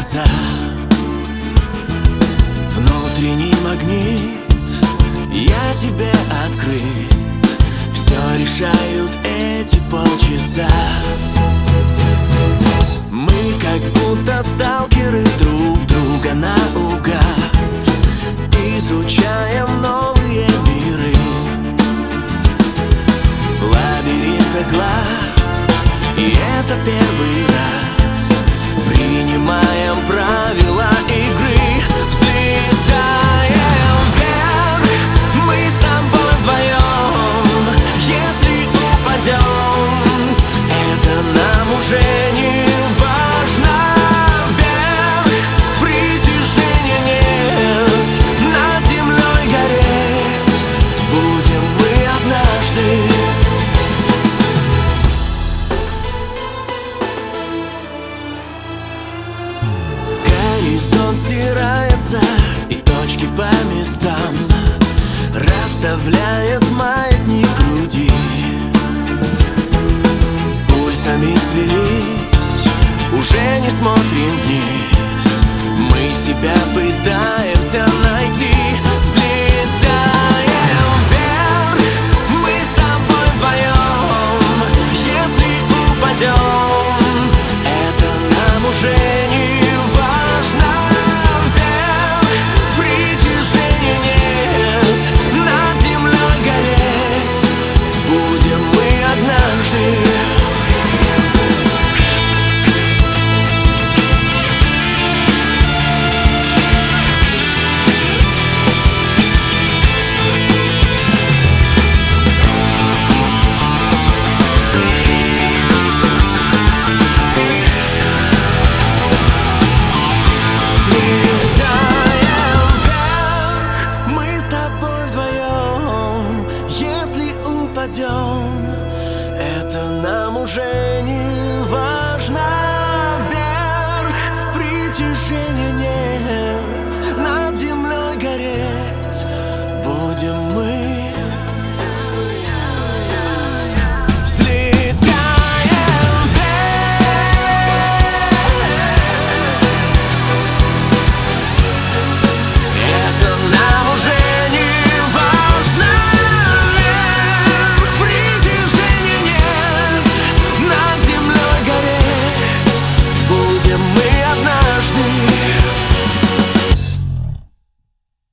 глаза. Внутренний магнит, я тебе открыт. Все решают эти полчаса. Мы как будто сталкеры друг друга наугад, изучаем новые миры в лабиринтах глаз. И это первый раз принимаем правила игры. Взлетаем вверх, мы с тобой вдвоем. Если упадем, это нам уже не важно. Вверх, притяжения нет, над землей гореть будем мы однажды. Горизонт стирается, и точки по местам расставляет маятник груди. Пульсами сплелись, уже не смотрим вниз. Мы себя пытаемся найти. Взлетаем вверх, мы с тобой вдвоем. Если упадем, это нам уже не важно. Вверх, притяжения нет, над землей гореть будем мы однажды. Это нам уже не важно. Вверх, притяжения нет.